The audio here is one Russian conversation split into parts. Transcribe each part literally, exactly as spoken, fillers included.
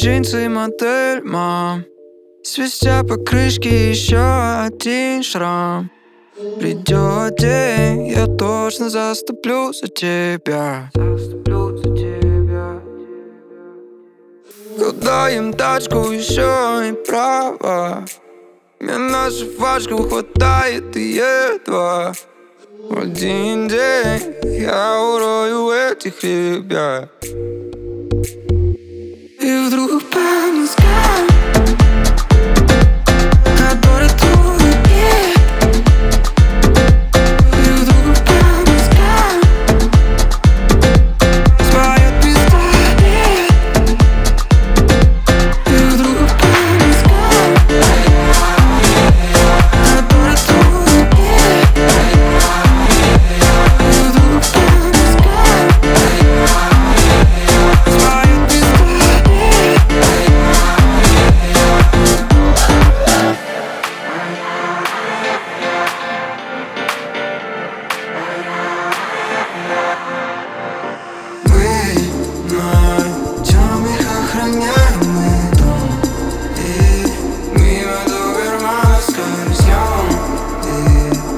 джинсы модель, мам. Свистя по крышке еще один шрам. Придет день, я точно заступлю за тебя. Заступлю за тебя. Когда им тачку еще и права, мне на жвачку хватает и едва. В один день я урою этих ребят. И вдруг по мозгам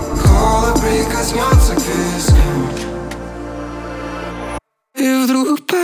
коснется к вискам. И вдруг